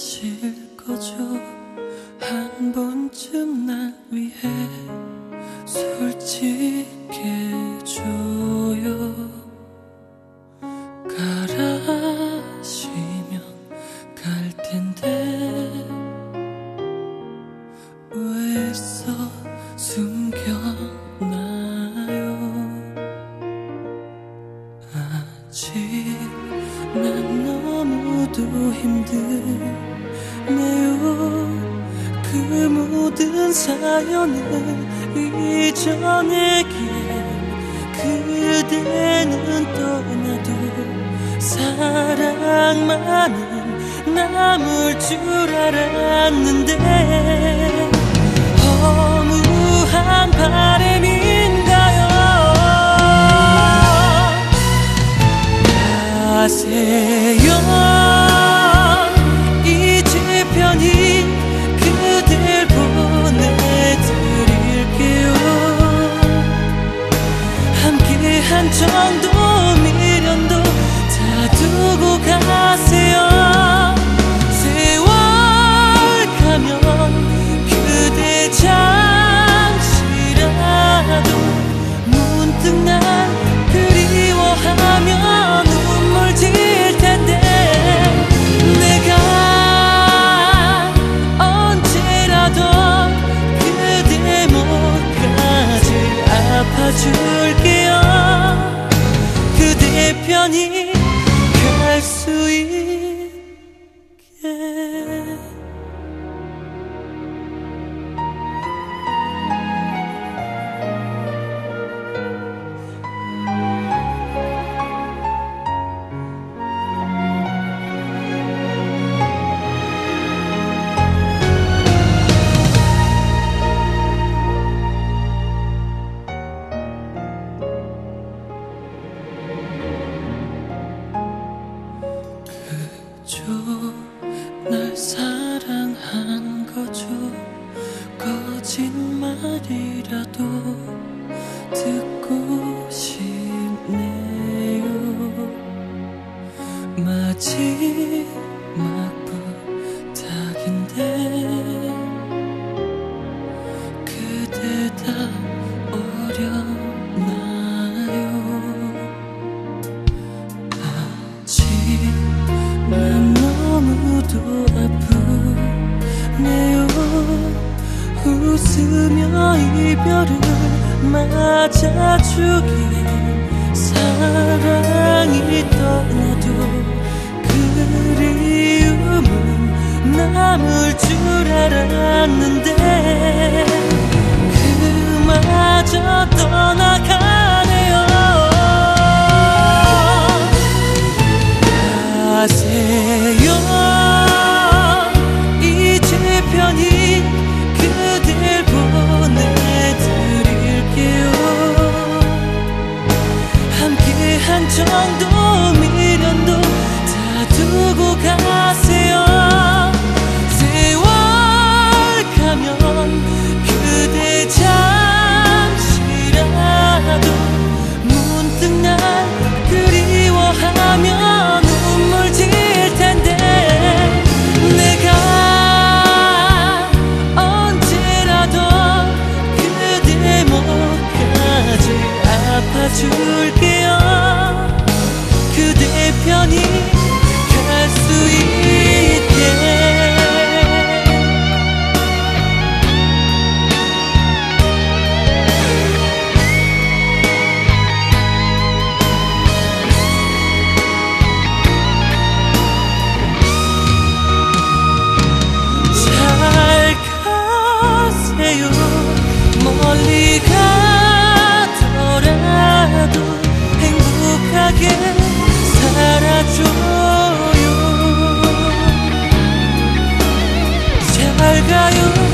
가실 거죠? 한 번쯤 날 위해 솔직해줘요. 가라시면 갈 텐데 왜 애써 숨겨놔요. 아직 난 너무도 힘드네요. 그 모든 사연을 잊어내기에 그대는 떠나도 사랑만은 남을 줄 알았는데 허무한 바람인가요? 가세요. 이제 편히 그댈 보내드릴게요. 함께한 정도 미련도 다 두고 가세요. 세월 가면 그대 잠시라도 문득 날 그리워하면 눈물 질 텐데 내가 언제라도 그대 목까지 아파줄게요. 그대 편히 갈 수 있게. 그저 날 사랑한 거죠. 거짓말이라도 듣고 싶네요. 마지막 부탁인데 그대 다 어렵나요? 아직 난 너무도 아프네요. 웃으며 이별을 맞아주길 사랑이 떠나도 그리움은 남을 줄 알았는데 그마저 떠나가네요. 가세요. 이제 편히 그댈 보내드릴게요. 함께한 정도 미련도 다 두고 가세요. 세월 가면 그대 잠시라도 문득 날 그리워하면 눈물 질 텐데 내가 언제라도 그대 목까지 아파줄게요. 그대 편히 갈 수 있게. 멀리 가더라도 행복하게 살아줘요. 잘 가요.